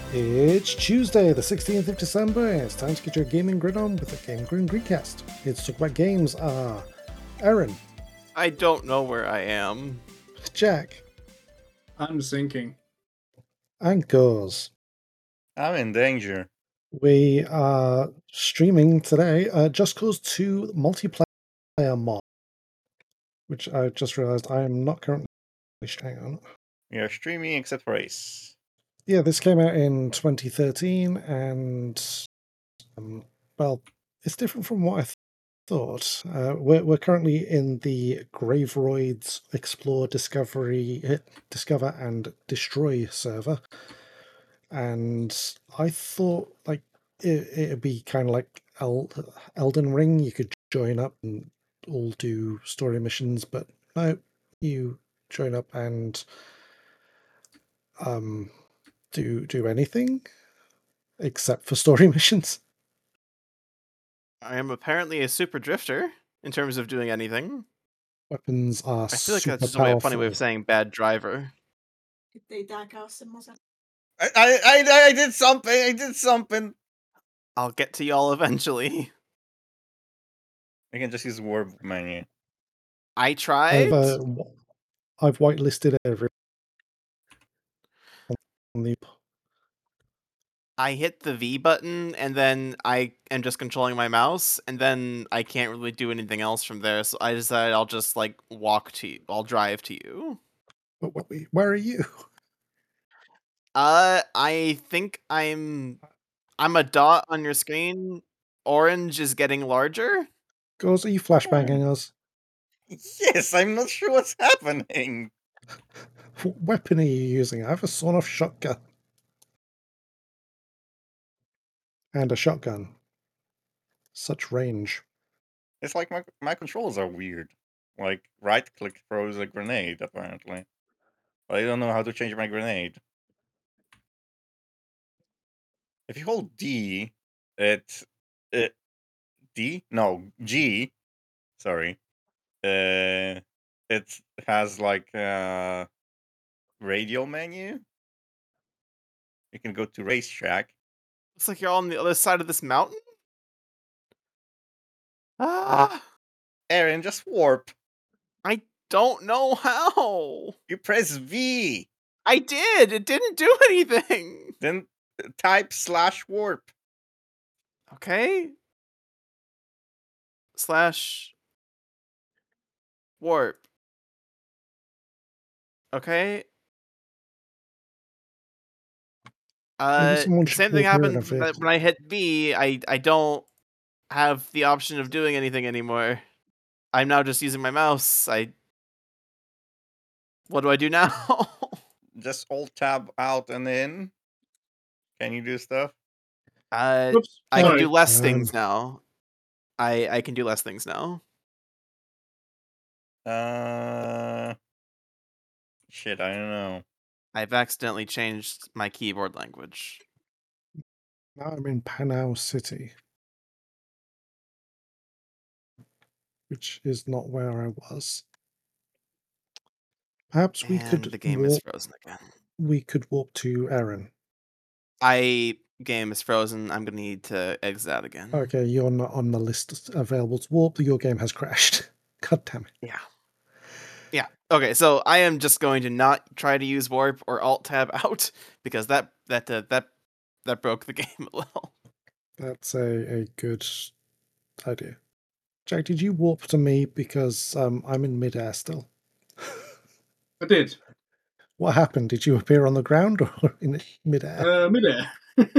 It's Tuesday, the 16th of December, and it's time to get your gaming grid on with the Game Grin Greedcast. Here to talk about games are Aaron, I don't know where I am. Jack, I'm sinking. and Goz. I'm in danger. We are streaming today Just Cause 2 multiplayer mod, which I just realized I am not currently. Hang on. We are streaming except for Ace. Yeah, this came out in 2013, and well, it's different from what I thought. We're currently in the Graveroids Explore, Discover, and Destroy server, and I thought like it'd be kind of like Elden Ring. You could join up and all do story missions, but no, you join up and do anything except for story missions. I am apparently a super drifter in terms of doing anything. Weapons are I feel like super that's just powerful. a funny way of saying bad driver. They dark out symbols. I did something. I did something. I'll get to y'all eventually. I can just use the word menu. I tried. I've whitelisted every. On the I hit the V button and then I am just controlling my mouse and then I can't really do anything else from there. So I decided I'll just like walk to you. I'll drive to you. Where are you? I think I'm a dot on your screen. Orange is getting larger. Goes, are you flashbanging us? Yes, I'm not sure what's happening. What weapon are you using? I have a sawn-off shotgun. And a shotgun. Such range. It's like my controls are weird. Like right click throws a grenade apparently. But I don't know how to change my grenade. If you hold D, D? No, G. Sorry. It has like a radial menu. You can go to racetrack. Looks like you're all on the other side of this mountain. Ah, Aaron, just warp. I don't know how. You press V. I did. It didn't do anything. Then type /warp. Okay. /warp. Okay. Maybe The same thing happened when I hit V. I don't have the option of doing anything anymore. I'm now just using my mouse. What do I do now? Just alt tab out and in. Can you do stuff? Oops, I can sorry. do less things now. I can do less things now. Shit, I don't know. I've accidentally changed my keyboard language. Now I'm in Panau City. Which is not where I was. Perhaps we could the game is frozen again. We could warp to Aaron. Game is frozen. I'm gonna need to exit out again. Okay, you're not on the list available to warp. Your game has crashed. God damn it. Yeah. Okay, so I am just going to not try to use warp or alt tab out because that broke the game a little. That's a good idea. Jack, did you warp to me because I'm in midair still? I did. What happened? Did you appear on the ground or in midair? Midair.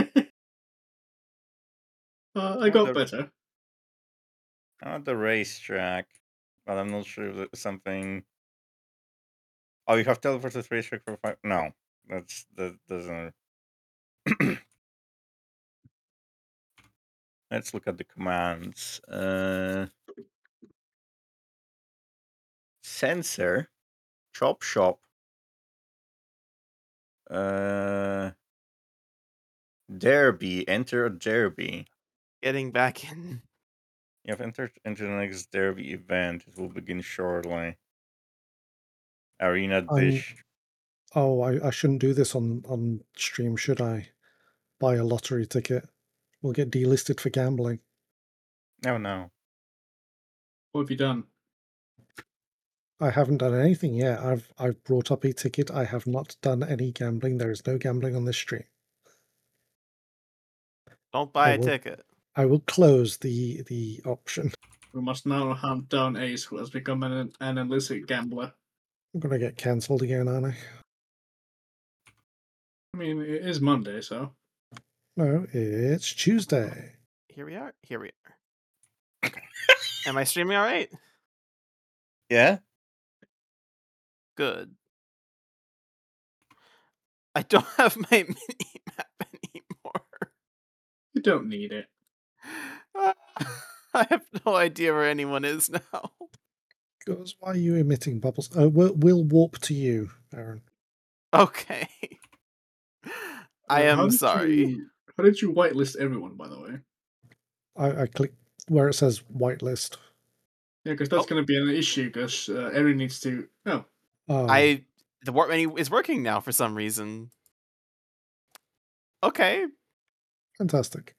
I got better. I'm at the racetrack, but I'm not sure if there's something. Oh, you have teleported to racetrack for 5. No, that doesn't. Let's look at the commands. Sensor, chop shop. Derby, enter a derby. Getting back in. You have entered into the next derby event. It will begin shortly. Arena dish. Oh, I shouldn't do this on stream, should I? buy a lottery ticket. We'll get delisted for gambling. Oh no. What have you done? I haven't done anything yet. I've brought up a ticket. I have not done any gambling. There is no gambling on this stream. Don't buy I a will- ticket. I will close the option. We must now hunt down Ace, who has become an illicit gambler. I'm gonna get cancelled again, aren't I? I mean, it is Monday, so. No, it's Tuesday. Here we are. Okay. Am I streaming all right? Yeah? Good. I don't have my mini map anymore. You don't need it. I have no idea where anyone is now. Goes, why are you emitting bubbles? We'll warp to you, Aaron. Okay. I How am did sorry. How did you whitelist everyone, by the way? I click where it says whitelist. Yeah, because that's going to be an issue, because Erin needs to... Oh, The warp menu is working now for some reason. Okay. Fantastic.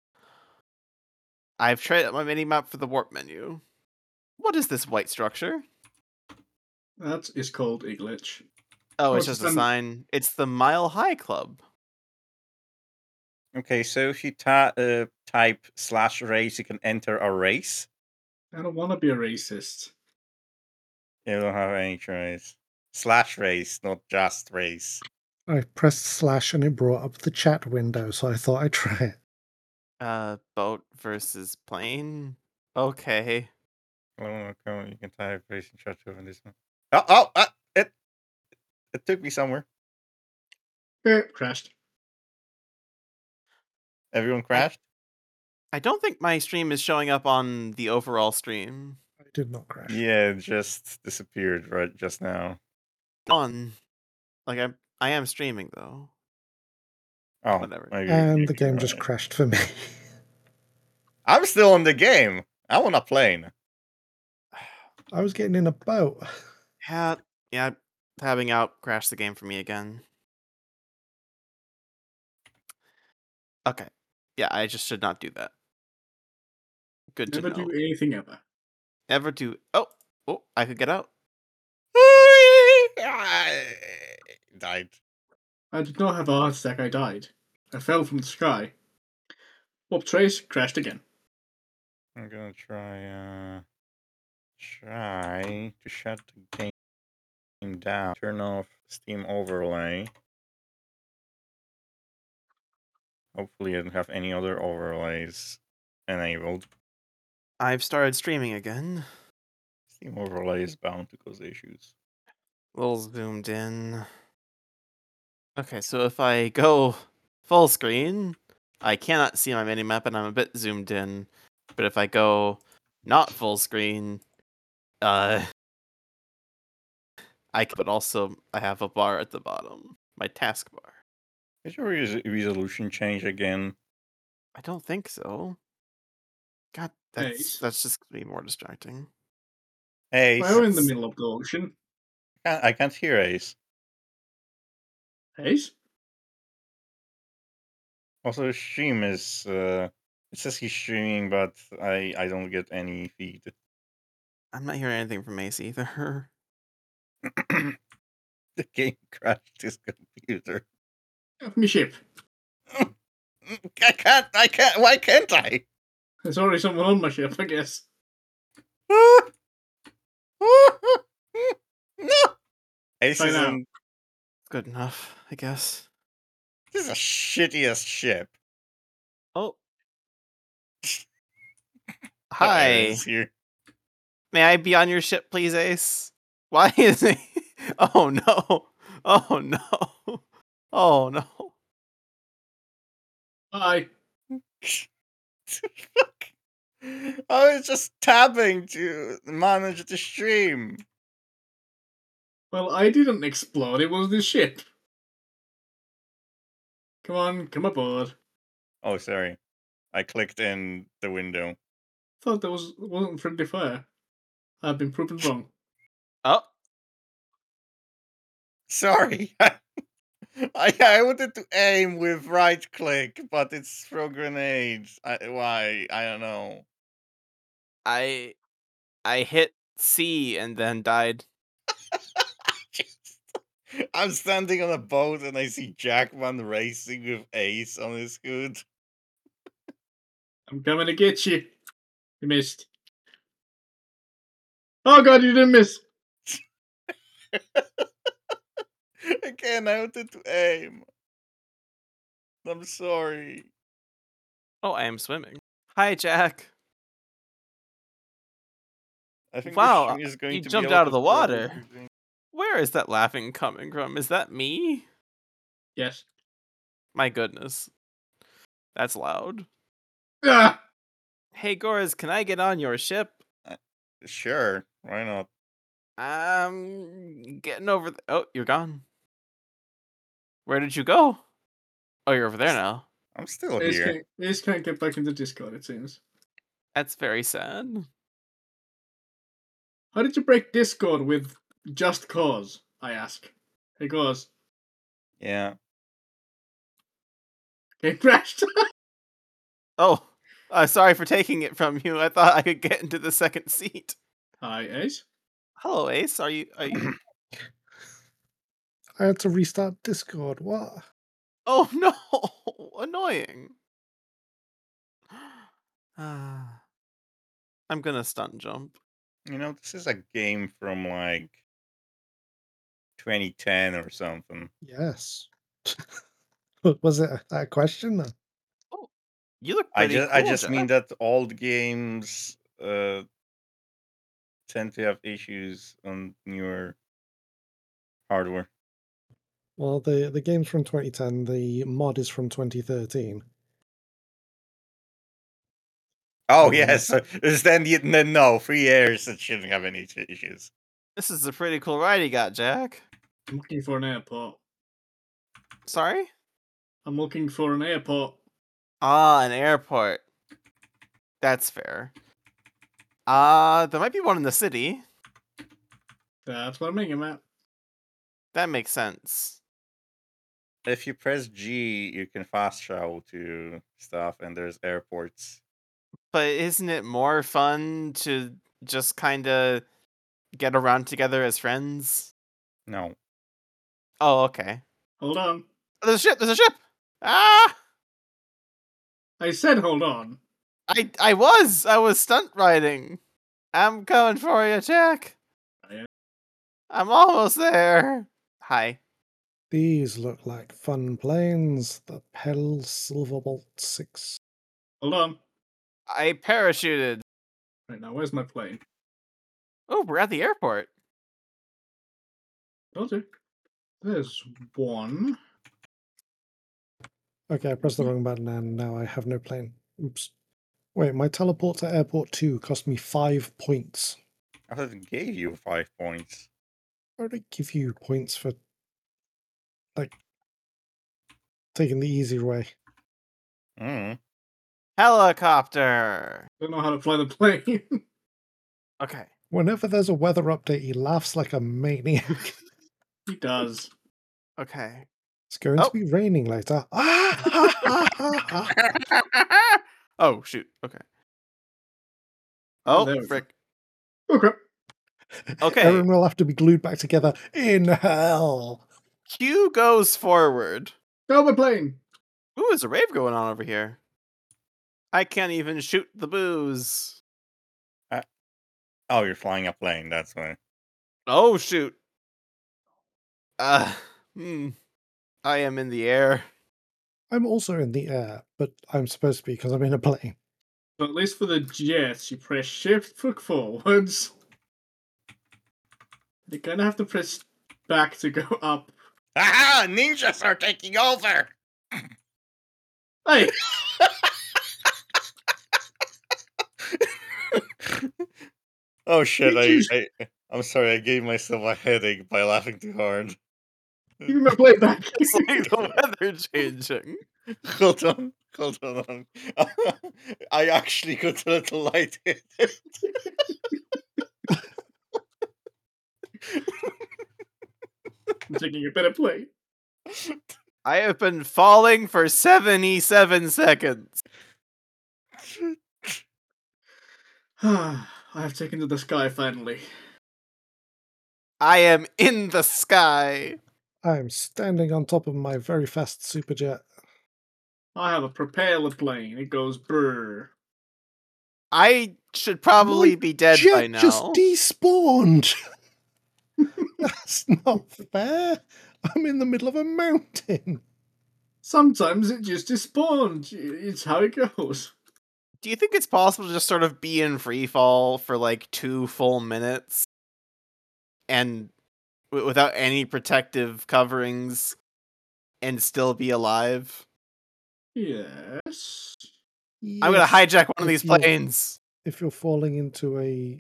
I've tried out my mini map for the warp menu. What is this white structure? that is called a glitch. Oh, Oh, it's it's just a an- sign. It's the Mile High Club. Okay, so if you type /race, you can enter a race. I don't want to be a racist. You don't have any choice. /race, not just race. I pressed slash and it brought up the chat window, so I thought I'd try it. Boat versus plane. Okay. Oh, okay, you can type race and chat over this one. It took me somewhere. Crashed. Everyone crashed? I don't think my stream is showing up on the overall stream. I did not crash. Yeah, it just disappeared right just now. Like I am streaming though. Oh, Whatever. maybe And you the can game try just it. crashed for me. I'm still in the game. I want a plane. I was getting in a boat. Yeah, tabbing out crashed the game for me again. Okay. Yeah, I just should not do that. Good Never to know. do anything ever. Never do. Oh, I could get out. I died. I did not have a heart attack, I died. I fell from the sky. Warp trace, crashed again. I'm gonna try to shut the game down. Turn off Steam overlay. Hopefully I don't have any other overlays enabled. I've started streaming again. Steam overlay is bound to cause issues. A little zoomed in. Okay, so if I go full screen, I cannot see my minimap and I'm a bit zoomed in. But if I go not full screen, but also I have a bar at the bottom, my taskbar. Did your resolution change again? I don't think so. God, Ace. that's just gonna be more distracting. Ace. We're in the middle of the ocean. I can't hear Ace. Ace? Also, stream is it says he's streaming, but I don't get any feed. I'm not hearing anything from Ace either. The game crashed his computer. Me ship. I can't. Why can't I? There's already someone on my ship, I guess. No. Ace Bye is now. in. Good enough, I guess. This is the shittiest ship. Oh. Oh, Hi. Aaron's here. May I be on your ship, please, Ace? Why is he? Oh no! Oh no! Oh no! Bye. Fuck. I was just tabbing to manage the stream. Well, I didn't explode, it was the ship. Come on, come aboard. Oh, sorry. I clicked in the window. Thought that wasn't friendly fire. I've been proven wrong. Oh, Sorry. I wanted to aim with right click, but it's throw grenades. Why? I don't know. I hit C and then died. I'm standing on a boat and I see Jackman racing with Ace on his hood. I'm coming to get you. You missed. Oh god, you didn't miss. Again, I wanted to aim. I'm sorry. Oh, I am swimming. Hi, Jack. I think Wow, the stream is going you to jumped be out of the control or water. something. Where is that laughing coming from? Is that me? Yes. My goodness. That's loud. Ah! Hey, Gores, can I get on your ship? Sure, why not? Getting over. Oh, you're gone. Where did you go? Oh, you're over there now. I'm still Ace here. can't get back into Discord, it seems. That's very sad. How did you break Discord with Just Cause? I ask. Hey, Cause. Yeah. Game crashed. Oh, sorry for taking it from you. I thought I could get into the second seat. Hi, Ace. Hello, Ace. Are you? I had to restart Discord. What? Oh no! Annoying. I'm gonna stun jump. You know, this is a game from like 2010 or something. Yes. Was it a question? Oh, you look I pretty just cool, mean Jack. that old games tend to have issues on newer hardware. Well, the game's from 2010. The mod is from 2013. Oh Um, yes, then no, 3 years it shouldn't have any issues. This is a pretty cool ride you got, Jack. I'm looking for an airport. Sorry? I'm looking for an airport. Ah, an airport. That's fair. There might be one in the city. That's what I'm making, Matt. That makes sense. If you press G, you can fast travel to stuff, and there's airports. But isn't it more fun to just kind of get around together as friends? No. Oh, okay. Hold on. There's a ship! There's a ship! Ah! I said hold on. I was stunt riding. I'm coming for you, Jack. Yeah. I'm almost there. Hi. These look like fun planes. The Pell Silverbolt 6. Hold on. I parachuted. Right now, where's my plane? Oh, we're at the airport. Told you. There's one. Okay, I pressed the wrong button and now I have no plane. Oops. Wait, my teleport to airport 2 cost me 5 points. I thought it gave you 5 points. Why would it give you points for, like, taking the easy way? Mm. Helicopter. Don't know how to fly the plane. Okay. Whenever there's a weather update, he laughs like a maniac. He does. Okay. It's going to be raining later. Oh, shoot. Okay. Oh, Oh, there we go. frick. Oh crap. Okay. Everyone will have to be glued back together in hell. Q goes forward. Go my plane. Ooh, there's a rave going on over here. I can't even shoot the booze. Oh, you're flying a plane, that's why. Oh, shoot. I am in the air. I'm also in the air, but I'm supposed to be because I'm in a plane. But at least for the jets, you press shift for forwards. You kind of have to press back to go up. Aha! Ninjas are taking over! Hey! Oh shit, Ninjas! I'm sorry, I gave myself a headache by laughing too hard. Give me my plane back. It's like the weather changing. Hold on. I actually got a little lightheaded. I'm taking a better plane. I have been falling for 77 seconds. I have taken to the sky finally. I am in the sky. I'm standing on top of my very fast superjet. I have a propeller plane. It goes brrr. I should probably My be dead jet by just now. despawned. That's not fair. I'm in the middle of a mountain. Sometimes it just despawns. It's how it goes. Do you think it's possible to just sort of be in free fall for like 2 full minutes and without any protective coverings and still be alive? Yes. I'm gonna Yes, hijack one of if these you're- planes. If you're falling into a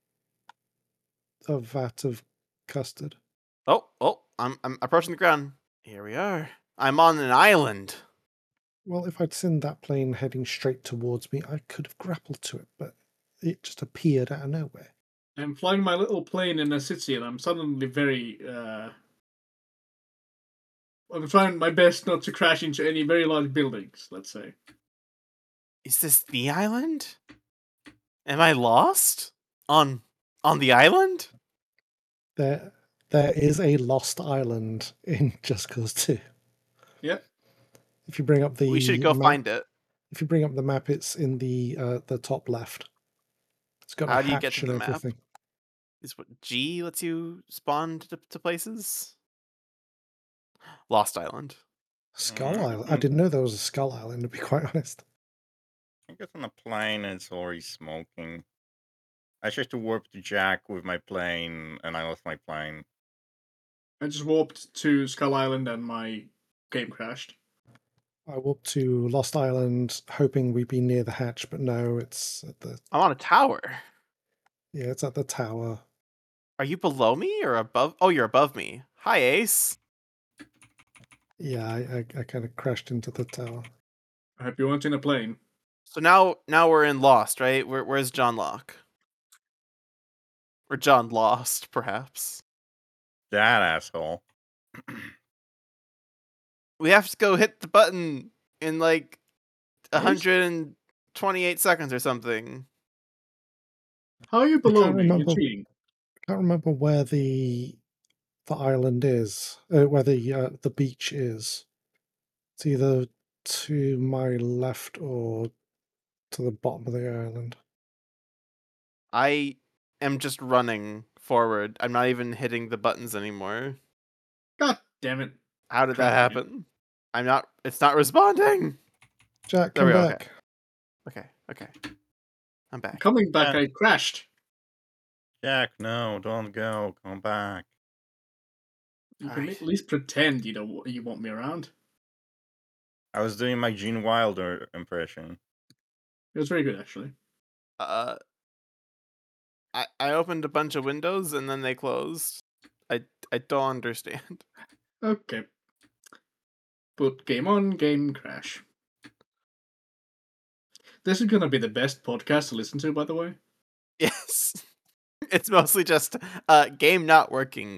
vat of custard. Oh, I'm approaching the ground. Here we are. I'm on an island. Well, if I'd seen that plane heading straight towards me, I could have grappled to it, but it just appeared out of nowhere. I'm flying my little plane in a city and I'm suddenly very, I'm trying my best not to crash into any very large buildings, let's say. Is this the island? Am I lost? On the island? There is a lost island in Just Cause 2. Yep. If you bring up the We should go map, find it. if you bring up the map, it's in the top left. It's got How a do you get hatch to and the map? everything. Is what G lets you spawn to places? Lost Island. Skull Island. I didn't know there was a Skull Island, to be quite honest. I get on a plane and it's already smoking. I tried to warp to Jack with my plane and I lost my plane. I just warped to Skull Island and my game crashed. I walked to Lost Island hoping we'd be near the hatch, but no, it's at the I'm on a tower. it's at the tower. Are you below me or above? Oh, you're above me. Hi, Ace. Yeah, I kind of crashed into the tower. I hope you weren't in a plane. So now we're in Lost, right? Where's John Locke? Or John Lost, perhaps. That asshole. We have to go hit the button in like Ace? 128 seconds or something. How are you below can't me? You're remember. cheating. Can't remember where the island is, where the beach is. It's either to my left or to the bottom of the island. I am just running forward. I'm not even hitting the buttons anymore. God damn it. How did that Crap, man. happen? It's not responding. Jack, There come we go, back. Okay. I'm back. Coming back, Yeah. I crashed. Jack, no, don't go. Come back. You can Alright. at least pretend you want me around. I was doing my Gene Wilder impression. It was very good, actually. I opened a bunch of windows and then they closed. I don't understand. Okay. But game on, game crash. This is gonna be the best podcast to listen to, by the way. Yes. It's mostly just game not working.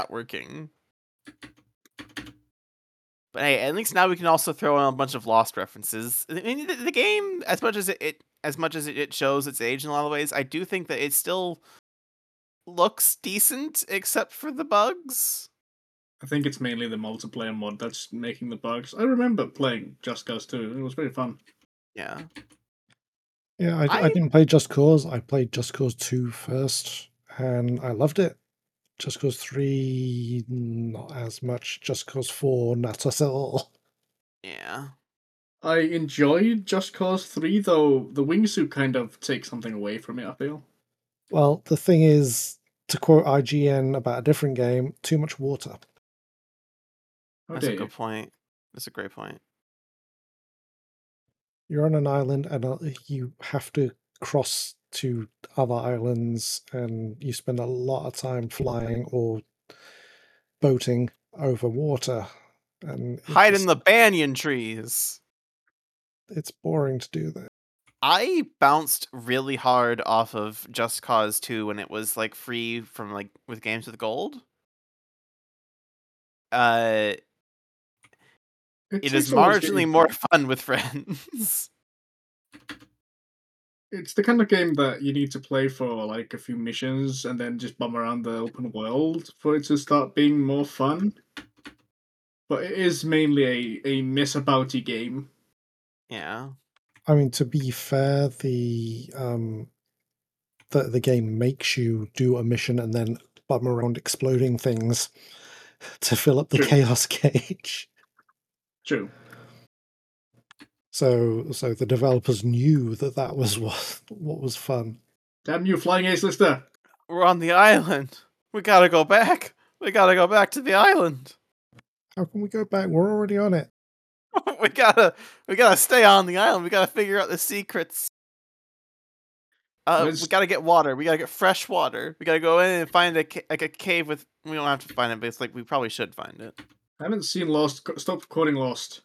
But hey, at least now we can also throw in a bunch of Lost references. I mean, the game, as much as it shows its age in a lot of ways, I do think that it still looks decent, except for the bugs. I think it's mainly the multiplayer mod that's making the bugs. I remember playing Just Cause 2. It was very fun. Yeah. Yeah, I I- didn't play Just Cause. I played Just Cause 2 first, and I loved it. Just Cause 3, not as much. Just Cause 4, not at all. Yeah. I enjoyed Just Cause 3, though the wingsuit kind of takes something away from it, I feel. Well, the thing is, to quote IGN about a different game, too much water. How That's a dare you. good point. That's a great point. You're on an island, and you have to cross to other islands, and you spend a lot of time flying or boating over water. And Hide in the banyan trees. it's boring to do that. I bounced really hard off of Just Cause 2 when it was like free from like with games with gold. It is takes a while to get marginally into. more fun with friends. It's the kind of game that you need to play for like a few missions and then just bum around the open world for it to start being more fun. But it is mainly a miss abouty game. Yeah. I mean, to be fair, the game makes you do a mission and then bum around exploding things to fill up the True. chaos gauge. True. So the developers knew that was what was fun. Damn you, Flying Ace Lister! We're on the island. We gotta go back. We gotta go back to the island. How can we go back? We're already on it. we gotta stay on the island. We gotta figure out the secrets. We Where's- gotta get water. We gotta get fresh water. We gotta go in and find a cave with. We don't have to find it, but it's like we probably should find it. I haven't seen Lost. Stop recording Lost.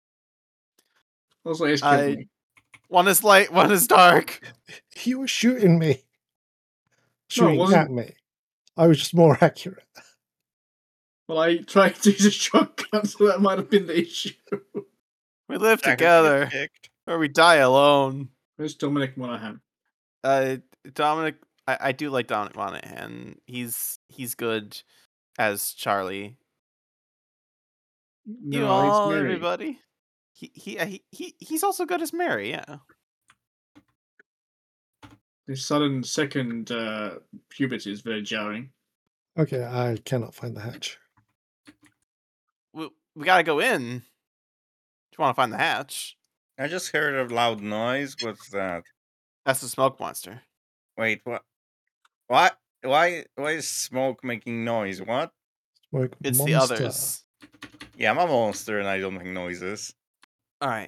Also, Ace I- killed me. One is light, one is dark. You were shooting me. Shooting wasn't. at me. I was just more accurate. Well, I tried to use a shotgun, so that might have been the issue. We live Jack, together, get kicked. or we die alone. Where's Dominic Monaghan? Dominic, I do like Dominic Monaghan. He's good as Charlie. No, You it's all, Mary. everybody. He's also good as Mary. Yeah. The sudden second puberty is very jarring. Okay, I cannot find the hatch. We gotta go in. Do you want to find the hatch? I just heard a loud noise. What's that? That's the smoke monster. Wait, what? What? Why is smoke making noise? What? Smoke It's monster. the others. Yeah, I'm a monster and I don't make noises. All right.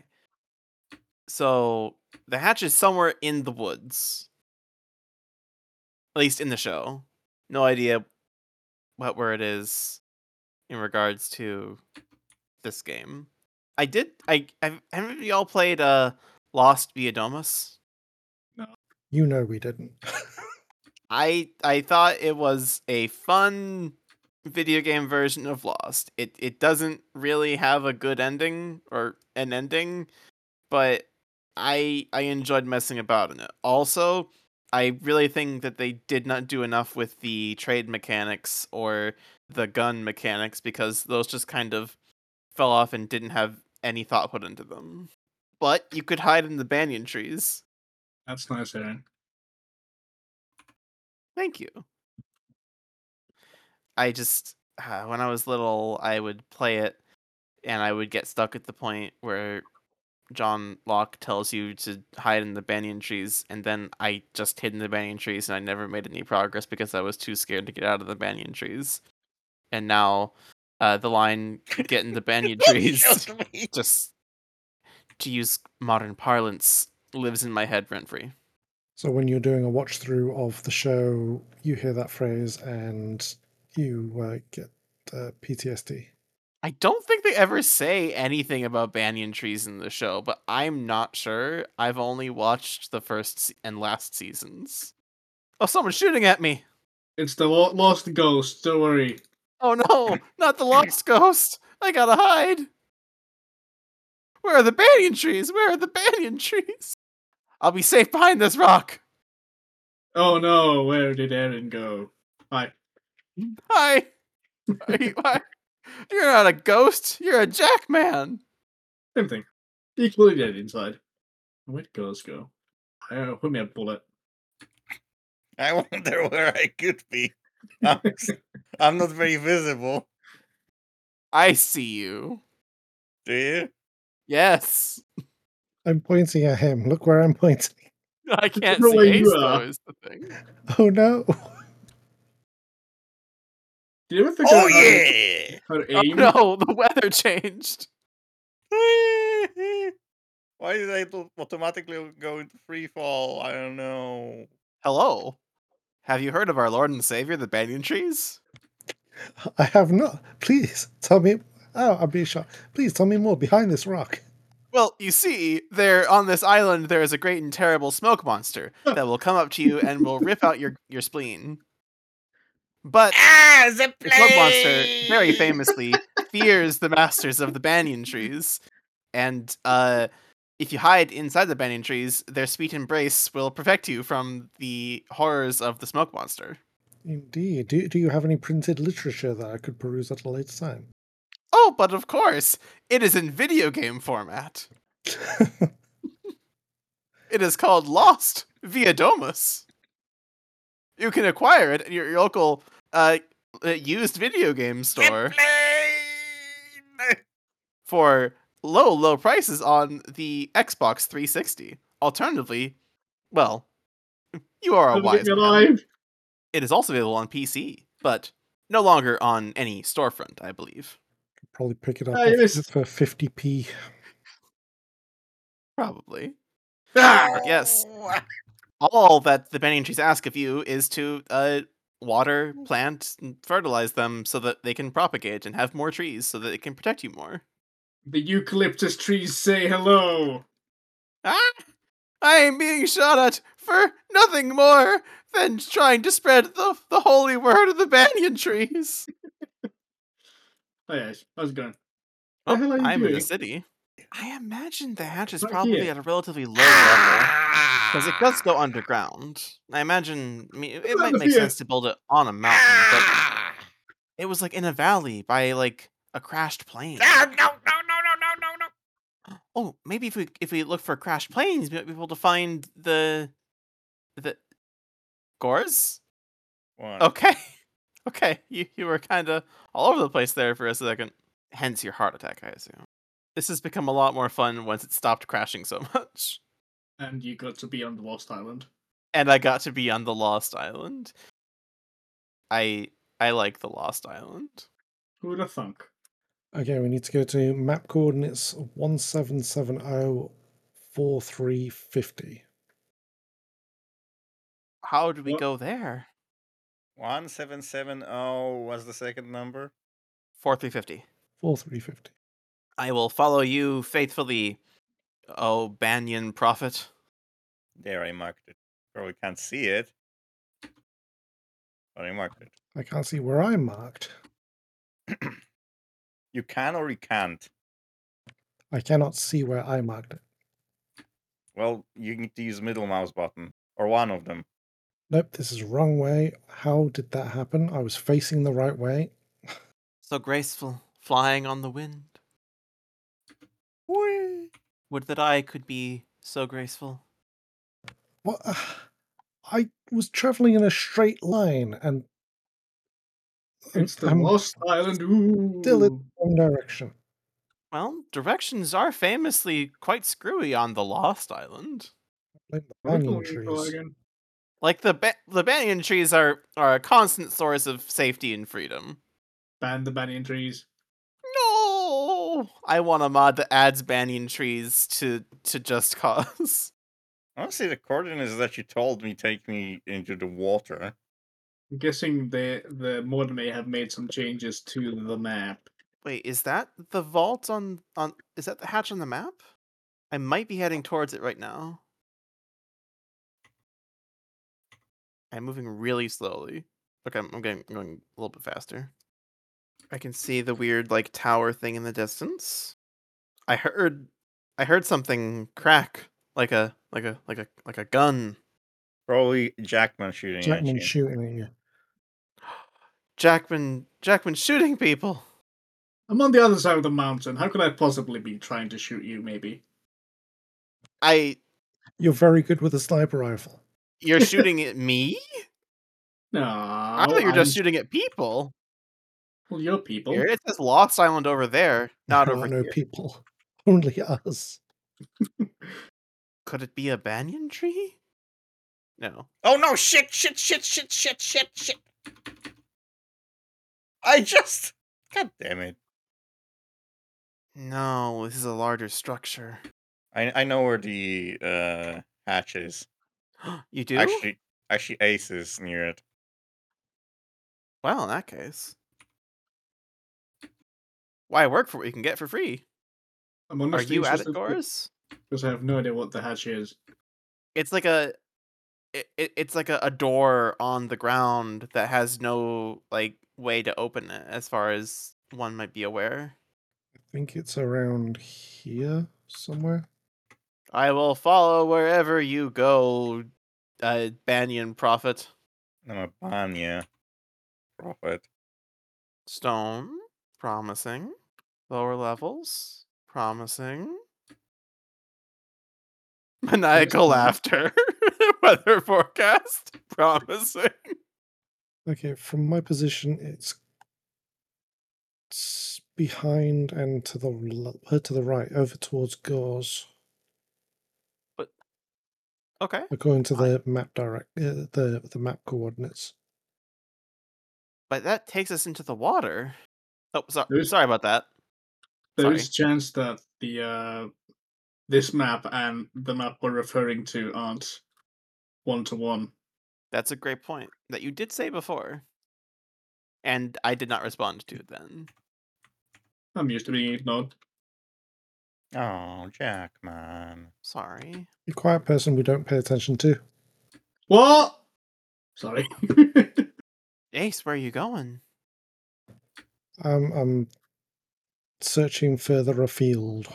So the hatch is somewhere in the woods. At least in the show. No idea where it is in regards to this game. Haven't y'all played Lost Via Domus? You know we didn't. I thought it was a fun video game version of Lost. It doesn't really have a good ending or an ending, but I enjoyed messing about in it. Also, I really think that they did not do enough with the trade mechanics or the gun mechanics because those just kind of fell off and didn't have any thought put into them. But you could hide in the banyan trees. That's nice, Aaron. Thank you. I just, when I was little, I would play it and I would get stuck at the point where John Locke tells you to hide in the banyan trees, and then I just hid in the banyan trees and I never made any progress because I was too scared to get out of the banyan trees. And now the line, get in the banyan trees, Just me. just, to use modern parlance, lives in my head rent-free. So when you're doing a watch through of the show, you hear that phrase and you get PTSD. I don't think they ever say anything about banyan trees in the show, but I'm not sure. I've only watched the first and last seasons. Oh, someone's shooting at me! It's the Lost Ghost, don't worry. Oh no, not the lost ghost! I gotta hide! Where are the banyan trees? Where are the banyan trees? I'll be safe behind this rock! Oh no, where did Aaron go? Hi. Hi! You're not a ghost, you're a jackman! Same thing. Equally dead inside. Where'd ghosts go? Put me a bullet. I wonder where I could be. I'm not very visible. I see you. Do you? Yes. I'm pointing at him. Look where I'm pointing. I can't know see where Ace, you though, are. is the thing. Oh no. Do you ever think Oh about yeah! how to Oh aim? no, the weather changed. Why did I automatically go into free fall? I don't know. Hello. Have you heard of our Lord and Savior, the banyan trees? I have not. Please tell me. Oh, I'm being shot. Please tell me more behind this rock. Well, you see, there on this island there is a great and terrible smoke monster that will come up to you and will rip out your spleen. But the the smoke monster very famously fears the masters of the banyan trees, and if you hide inside the banyan trees, their sweet embrace will protect you from the horrors of the smoke monster. Indeed. Do you have any printed literature that I could peruse at a later time? Oh, but of course, it is in video game format. It is called Lost via Domus. You can acquire it at your local used video game store for low prices on the Xbox 360. Alternatively, well, you are a Never get wise me man. alive. It is also available on PC, but no longer on any storefront, I believe. Probably pick it up Hey, off this- for 50p. Probably. Ah! Yes. All that the banyan trees ask of you is to water, plant, and fertilize them so that they can propagate and have more trees so that they can protect you more. The eucalyptus trees say hello. Ah! I am being shot at for nothing more than trying to spread the holy word of the banyan trees. Oh yes, how's it going? Oh, The hell are you I'm in the doing? city. I imagine the hatch is Right probably here. at a relatively low level. Because it does go underground. I imagine it might Over make here. sense to build it on a mountain, but it was like in a valley by like a crashed plane. No. Oh, maybe if we look for crashed planes, we might be able to find the Gores? What? Okay. Okay. You were kinda all over the place there for a second. Hence your heart attack, I assume. This has become a lot more fun once it stopped crashing so much. And you got to be on the Lost Island. And I got to be on the Lost Island. I like the Lost Island. Who'd have thunk? Okay, we need to go to map coordinates 17704350. How did we What? go there? 1770 was the second number. 4350. 4350. I will follow you faithfully, oh Banyan prophet. There, I marked it. Probably can't see it, but I marked it. I can't see where I'm marked. You can or you can't. I cannot see where I marked it. Well, you need to use middle mouse button or one of them. Nope, this is wrong way. How did that happen? I was facing the right way. So graceful, flying on the wind. Whee! Would that I could be so graceful. What? I was traveling in a straight line and It's the I'm Lost Island. Ooh. still in the wrong direction. Well, directions are famously quite screwy on the Lost Island. Blame the Where banyan can we go trees. again? Like the banyan trees are a constant source of safety and freedom. Ban the banyan trees. No, I want a mod that adds banyan trees to Just Cause. Honestly, the coordinates that you told me take me into the water. I'm guessing the mod may have made some changes to the map. Wait, is that the vault on is that the hatch on the map? I might be heading towards it right now. I'm moving really slowly. Okay, I'm going a little bit faster. I can see the weird like tower thing in the distance. I heard something crack like a gun. Probably Jackman shooting at Jackman you. shooting at you. Jackman shooting people. I'm on the other side of the mountain. How could I possibly be trying to shoot you, maybe? You're very good with a sniper rifle. You're shooting at me? No. I thought you were just shooting at people. Well, you're people. Here, it says Lost Island over there, not There over are no here. people. Only us. Could it be a banyan tree? No. Oh no! Shit! I just. God damn it! No, this is a larger structure. I know where the hatch is. You do? Actually, Ace is near it. Well, in that case. Why work for what you can get for free? I'm Are honestly you at it, interested Goris? because I have no idea what the hatch is. It's like a it's like a door on the ground that has no like way to open it, as far as one might be aware. I think it's around here somewhere. I will follow wherever you go, Banyan Prophet. I'm a Banya prophet. Stone, promising. Lower levels, promising. Maniacal laughter. Weather forecast, promising. Okay, from my position, it's behind and to the right, over towards Gauze, Okay. according to I- the map the map coordinates. But that takes us into the water. Oh, There's- sorry about that. There Sorry. is a chance that the this map and the map we're referring to aren't 1-to-1. That's a great point that you did say before. And I did not respond to then. I'm used to being ignored. Oh, Jack, man. Sorry. The quiet person we don't pay attention to. What? Sorry. Ace, where are you going? I'm searching further afield.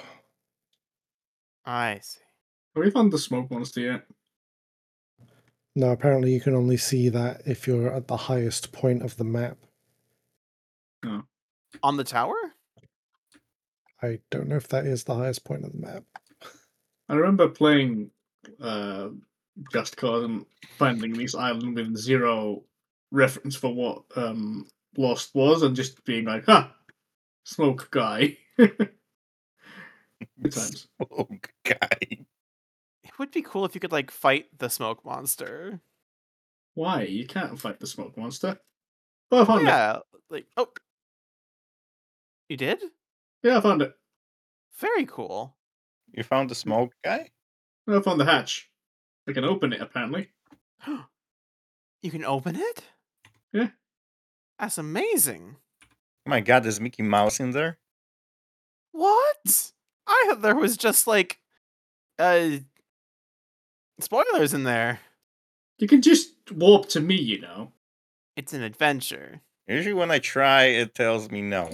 I see. Have we found the smoke monster yet? No, apparently you can only see that if you're at the highest point of the map. On the tower? I don't know if that is the highest point of the map. I remember playing Just Cause and finding this island with zero reference for what Lost was, and just being like, "Ha, smoke guy." Good times. Smoke guy. It would be cool if you could like fight the smoke monster. Why? You can't fight the smoke monster. Oh, I found it. Yeah, like you did? Yeah, I found it. Very cool. You found the smoke guy? I found the hatch. I can open it, apparently. You can open it? Yeah. That's amazing. Oh my god, there's Mickey Mouse in there? What? I thought there was just like spoilers in there. You can just warp to me, you know. It's an adventure. Usually when I try, it tells me no.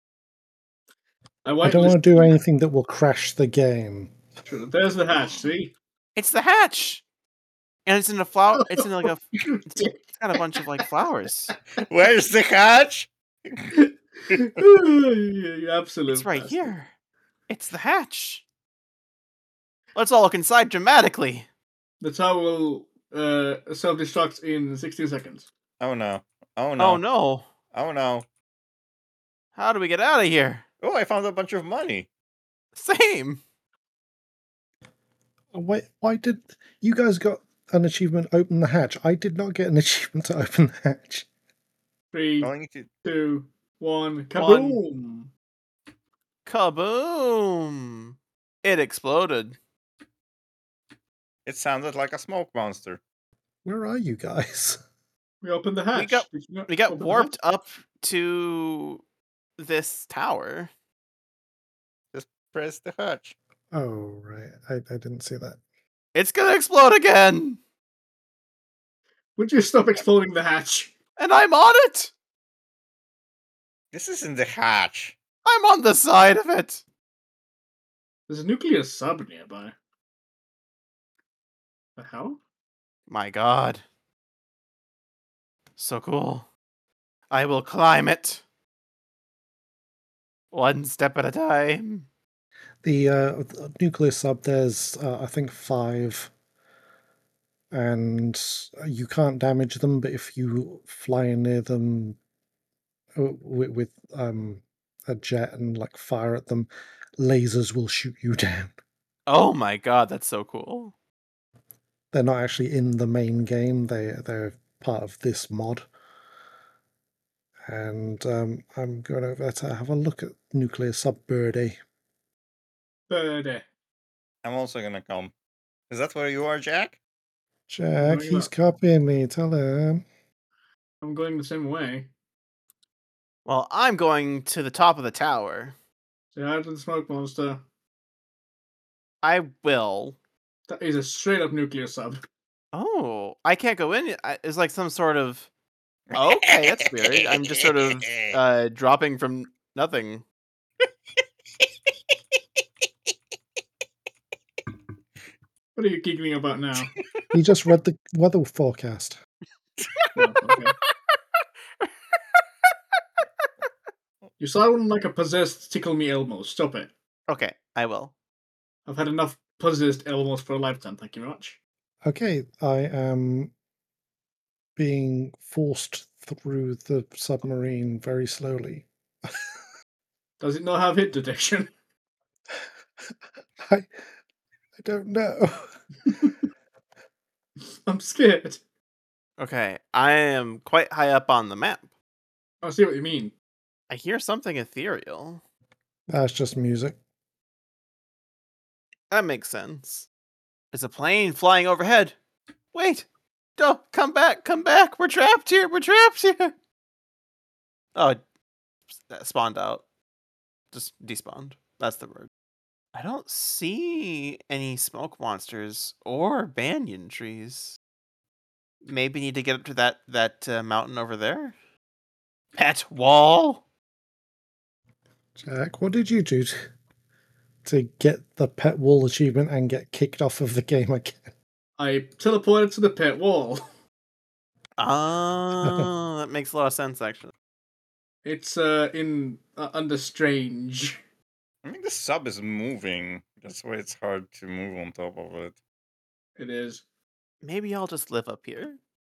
I don't want to do anything that will crash the game. True. There's the hatch, see? It's the hatch. And it's in a flower. It's in like a. It's got a bunch of like flowers. Where's the hatch? You absolute It's right bastard. here. It's the hatch. Let's all look inside dramatically. The tower will self-destruct in 16 seconds. Oh no. Oh no. Oh no. Oh no. How do we get out of here? Oh, I found a bunch of money. Same. Why did you guys got an achievement? Open the hatch. I did not get an achievement to open the hatch. 3, All I need to 2, 1, kaboom! Kaboom! It exploded. It sounded like a smoke monster. Where are you guys? We opened the hatch. got- Did you not We got open the warped hatch? up to this tower. Press the hatch. Oh, right. I didn't see that. It's gonna explode again! Would you stop exploding the hatch? And I'm on it! This isn't the hatch. I'm on the side of it! There's a nuclear sub nearby. The hell? My god. So cool. I will climb it. One step at a time. The nuclear sub, there's, I think, 5. And you can't damage them, but if you fly near them with a jet and like fire at them, lasers will shoot you down. Oh my god, that's so cool. They're not actually in the main game. They're part of this mod. And I'm going over to have a look at nuclear sub Birdie. Birdie. I'm also gonna come. Is that where you are, Jack? Jack, you he's up. copying me. Tell him. I'm going the same way. Well, I'm going to the top of the tower. Say hi to the smoke monster. I will. That is a straight up nuclear sub. Oh, I can't go in. It's like some sort of. Okay, that's weird. I'm just sort of dropping from nothing. What are you giggling about now? He just read the weather forecast. Oh, okay. You sound like a possessed Tickle Me Elmo. Stop it. Okay, I will. I've had enough possessed Elmos for a lifetime. Thank you very much. Okay, I am being forced through the submarine very slowly. Does it not have hit detection? I don't know. I'm scared. Okay, I am quite high up on the map. I see what you mean. I hear something ethereal. That's just music. That makes sense. There's a plane flying overhead. Wait! Don't come back! Come back! We're trapped here! We're trapped here! Oh, that spawned out. Just despawned. That's the word. I don't see any smoke monsters or banyan trees. Maybe need to get up to that mountain over there. Pet wall. Jack, what did you do to get the pet wall achievement and get kicked off of the game again? I teleported to the pet wall. Oh, that makes a lot of sense, actually. It's under strange. I mean, the sub is moving. That's why it's hard to move on top of it. It is. Maybe I'll just live up here.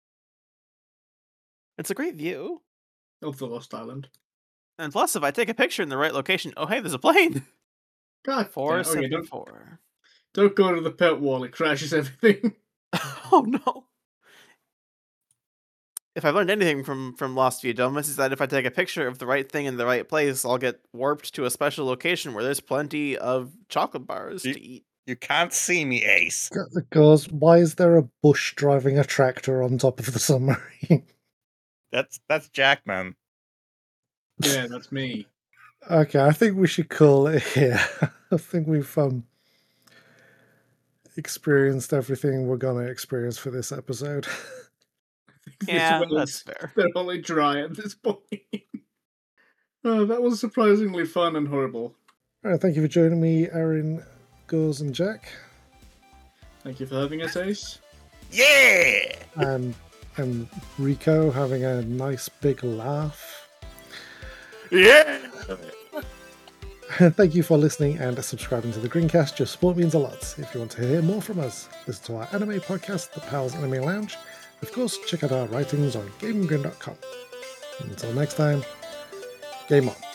It's a great view. Of the Lost Island. And plus, if I take a picture in the right location, oh, hey, there's a plane. God, damn. Okay, 474. don't go to the pet wall. It crashes everything. Oh, no. If I've learned anything from Lost View Domus, is that if I take a picture of the right thing in the right place, I'll get warped to a special location where there's plenty of chocolate bars to eat. You can't see me, Ace. Because why is there a bush driving a tractor on top of the submarine? That's Jack, man. Yeah, that's me. Okay, I think we should call it here. I think we've experienced everything we're gonna experience for this episode. Yeah, This that's well's fair. thoroughly dry at this point. Oh, that was surprisingly fun and horrible. All right, thank you for joining me, Erin, Gauze, and Jack. Thank you for having us, Ace. Yeah! And Rico having a nice big laugh. Yeah! Thank you for listening and subscribing to the Greencast. Your support means a lot. If you want to hear more from us, listen to our anime podcast, The Pals Anime Lounge. Of course, check out our writings on GameGrin.com. Until next time, game on.